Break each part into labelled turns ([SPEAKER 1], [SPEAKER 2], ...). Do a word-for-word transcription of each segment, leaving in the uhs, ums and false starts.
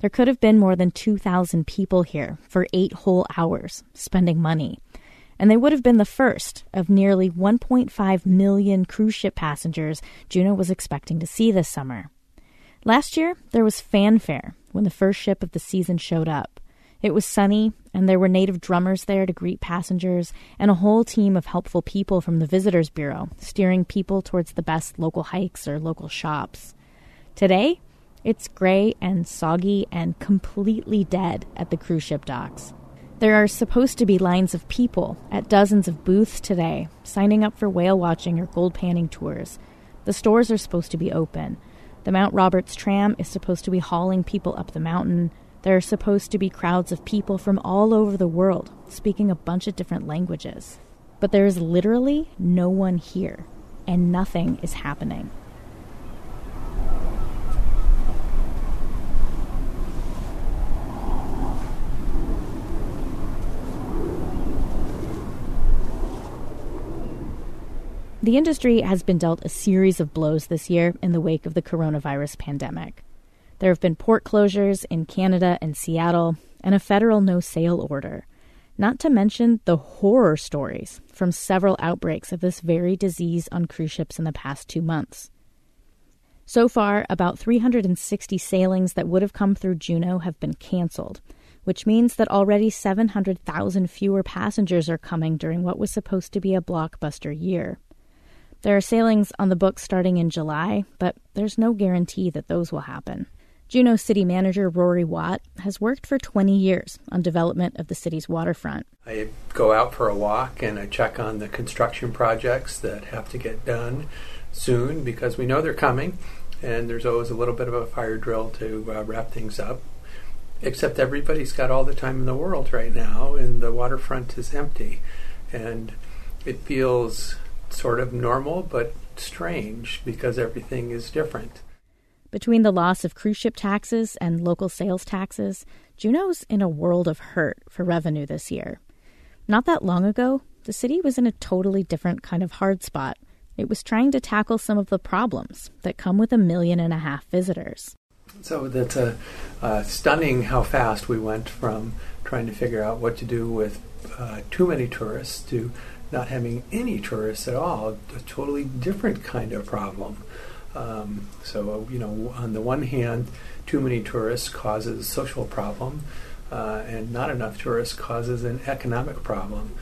[SPEAKER 1] There could have been more than two thousand people here for eight whole hours, spending money. And they would have been the first of nearly one point five million cruise ship passengers Juneau was expecting to see this summer. Last year, there was fanfare when the first ship of the season showed up. It was sunny, and there were native drummers there to greet passengers, and a whole team of helpful people from the Visitors Bureau steering people towards the best local hikes or local shops. Today, it's gray and soggy and completely dead at the cruise ship docks. There are supposed to be lines of people at dozens of booths today, signing up for whale watching or gold panning tours. The stores are supposed to be open. The Mount Roberts tram is supposed to be hauling people up the mountain. There are supposed to be crowds of people from all over the world, speaking a bunch of different languages. But there is literally no one here, and nothing is happening. The industry has been dealt a series of blows this year in the wake of the coronavirus pandemic. There have been port closures in Canada and Seattle and a federal no-sail order, not to mention the horror stories from several outbreaks of this very disease on cruise ships in the past two months. So far, about three hundred sixty sailings that would have come through Juneau have been canceled, which means that already seven hundred thousand fewer passengers are coming during what was supposed to be a blockbuster year. There are sailings on the books starting in July, but there's no guarantee that those will happen. Juneau City Manager Rory Watt has worked for twenty years on development of the city's waterfront.
[SPEAKER 2] I go out for a walk and I check on the construction projects that have to get done soon because we know they're coming, and there's always a little bit of a fire drill to uh, wrap things up. Except everybody's got all the time in the world right now, and the waterfront is empty. And it feels sort of normal, but strange because everything is different.
[SPEAKER 1] Between the loss of cruise ship taxes and local sales taxes, Juneau's in a world of hurt for revenue this year. Not that long ago, the city was in a totally different kind of hard spot. It was trying to tackle some of the problems that come with a million and a half visitors.
[SPEAKER 2] So that's a uh, stunning how fast we went from trying to figure out what to do with uh, too many tourists to not having any tourists at all, a totally different kind of problem. Um, so, you know, on the one hand, too many tourists causes a social problem, uh, and not enough tourists causes an economic problem.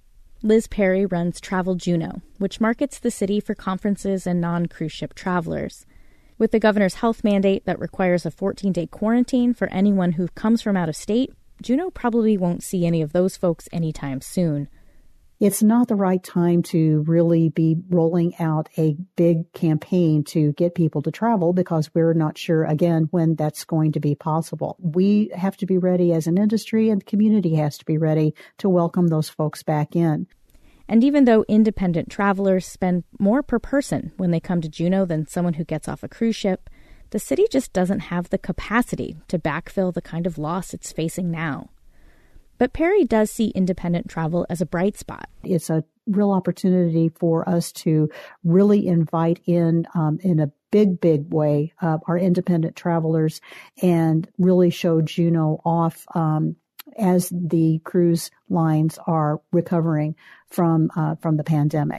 [SPEAKER 1] Liz Perry runs Travel Juneau, which markets the city for conferences and non-cruise ship travelers. With the governor's health mandate that requires a fourteen-day quarantine for anyone who comes from out of state, Juneau probably won't see any of those folks anytime soon.
[SPEAKER 3] It's not the right time to really be rolling out a big campaign to get people to travel because we're not sure, again, when that's going to be possible. We have to be ready as an industry, and the community has to be ready to welcome those folks back in.
[SPEAKER 1] And even though independent travelers spend more per person when they come to Juneau than someone who gets off a cruise ship, the city just doesn't have the capacity to backfill the kind of loss it's facing now. But Perry does see independent travel as a bright spot.
[SPEAKER 3] It's a real opportunity for us to really invite in, um, in a big, big way, uh, our independent travelers and really show Juneau off um, as the cruise lines are recovering from uh, from the pandemic.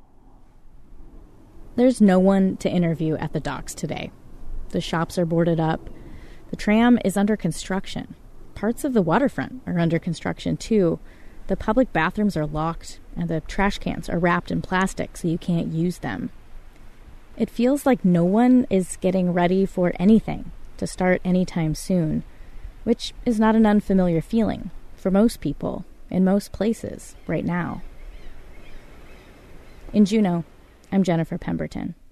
[SPEAKER 1] There's no one to interview at the docks today. The shops are boarded up. The tram is under construction. Parts of the waterfront are under construction, too. The public bathrooms are locked, and the trash cans are wrapped in plastic so you can't use them. It feels like no one is getting ready for anything to start anytime soon, which is not an unfamiliar feeling for most people in most places right now. In Juneau, I'm Jennifer Pemberton.